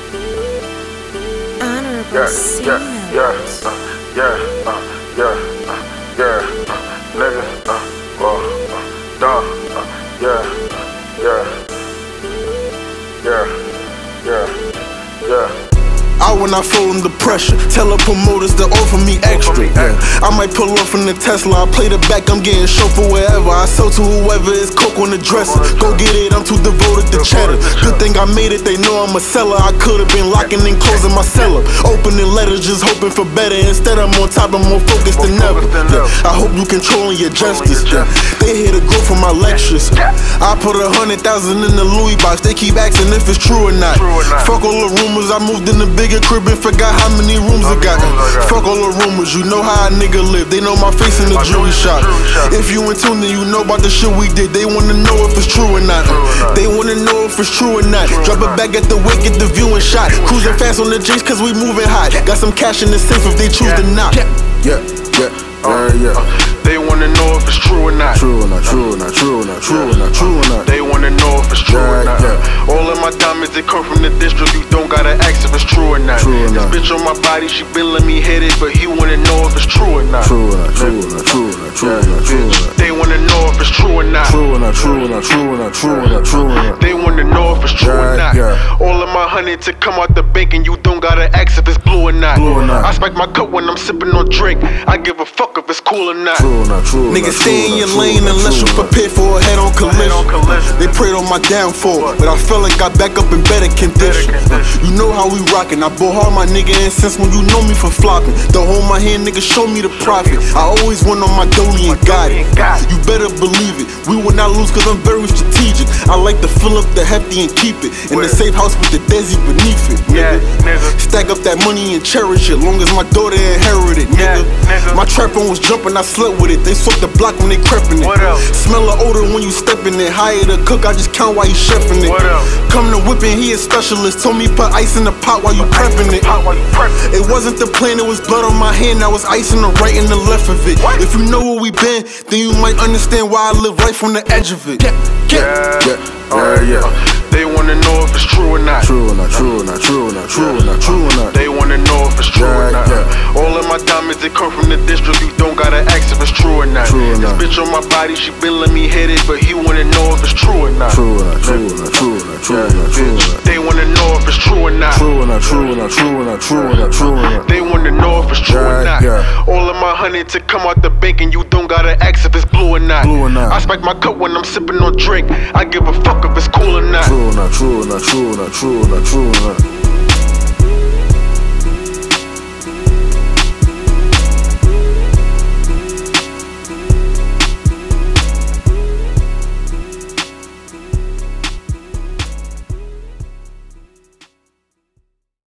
Honorable nigga, well, duh, I will not fall under pressure. Tell the promoters to offer me extra. I might pull off in the Tesla. I play the back, I'm getting chauffeur wherever. I sell to whoever is coke on the dresser. Go get it, I'm too devoted to cheddar. Good thing I made it, they know I'm a seller. I could've been locking and closing my cellar. Opening letters, just hoping for better. Instead I'm on top, I'm more focused than ever. I hope you controlling your justice. They here to go for my lectures. I put 100,000 in the Louis box. They keep asking if it's true or not. Fuck all the rumors, I moved in the bigger crib and forgot how many rooms I got. Fuck all the rumors, you know how a nigga live. They know my face in the jewelry shop. If you in tune, then you know about the shit we did. They wanna know if it's true or not. They wanna know if it's true or not. Drop it back at the wake, get the viewing shot. Cruising fast on the Jakes cause we moving hot. Got some cash in the safe if they choose to not. They wanna know if it's true or not. True or not, true or not, true or not, true or not, true or not. They wanna know if it's true or not. All of my diamonds, they come from the district. You don't gotta ask if it's true or not. This bitch on my body, she been let me hit it, but he wanna know if it's true or not. True or not, true or not, true or not, true or not, true or not. They wanna know if it's true or not. True or not, true or not, true or not, true or not, true or not. They wanna know if it's true or not. All of my honey to come out the bacon, you don't gotta ask if it's blue or not. I spike my cup when I'm sipping on drink. I give a fuck if it's cool or not. Niggas stay in your lane unless you prepared for a head-on collision. They prayed on my downfall, but I felt like I back up in better condition. You know how we rockin'. I bought hard my nigga and since when you know me for flopping. Don't hold my hand, nigga, show me the profit. I always went on my dolly and got it. You better believe it. We will not lose cause I'm very strategic. I like to fill up the hefty and keep it in the safe house with the desi beneath it, nigga. Stack up that money and cherish it long as my daughter inherit it, nigga. My trap phone was jumping, I slept with it. They swept the block when they creepin' it. Smell the odor when you steppin' it. Hire the cook, I just count while you chefin' it. Come to whippin', he a specialist. Told me put ice in the pot while you preppin' it. It wasn't the plan, it was blood on my hand. I was ice in the right and the left of it. If you know where we been, then you might understand why I live right from the edge of it. They wanna know if it's true or not. True or not, true or not, true or not, true or not, true or not. They wanna know if it's true or not. All of my diamonds, they come from the district. You don't gotta ask if it's true or not. This bitch on my body, she been let me hit it, but he wanna know if it's true or not. True or not, true or not, true or not, true or not, true or not. They wanna know if it's true or not. True or not, true or not, true or not, true or not, true or not. They wanna know if it's true or not. All of my honey to come out the bacon, you don't gotta ask if it's blue or not. I spike my cup when I'm sipping on drink. I give a fuck if it's cool or not. True or not, true or not, true or not, true or not, true or not.